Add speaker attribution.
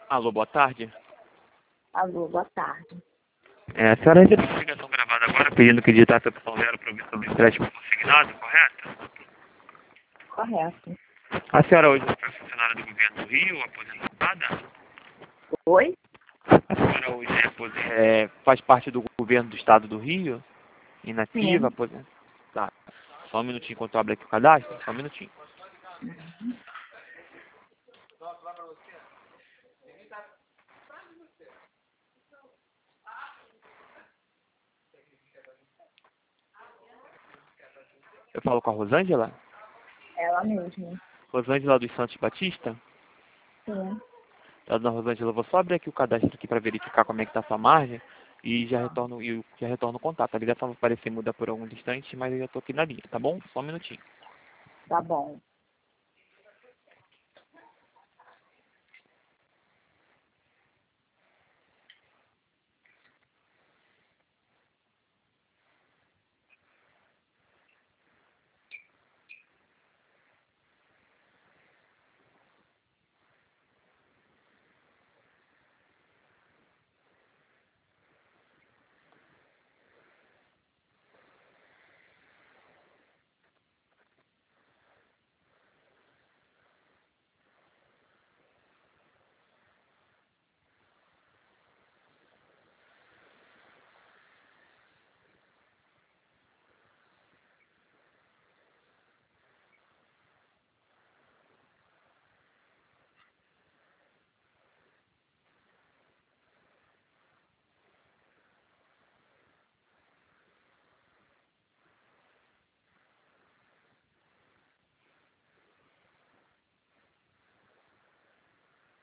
Speaker 1: Alô, boa tarde.
Speaker 2: Alô, boa tarde.
Speaker 1: A senhora recebeu uma ligação gravada agora pedindo que digitasse a opção 0 para ouvir sobre estresse consignado, correto?
Speaker 2: Correto.
Speaker 1: A senhora hoje foi funcionária do governo do Rio, aposentada?
Speaker 2: Oi?
Speaker 1: A senhora hoje faz parte do governo do estado do Rio? Inativa,
Speaker 2: Sim.
Speaker 1: aposentada? Tá. Só um minutinho enquanto eu abro aqui o cadastro. Só um minutinho. Eu falo com a Rosângela?
Speaker 2: Ela mesma.
Speaker 1: Rosângela dos Santos Batista?
Speaker 2: Sim.
Speaker 1: Dona Rosângela, eu vou só abrir aqui o cadastro aqui para verificar como é que está a sua margem e já retorno o contato. A ligação vai parecer mudar por algum instante, mas eu já estou aqui na linha, tá bom? Só um minutinho.
Speaker 2: Tá bom.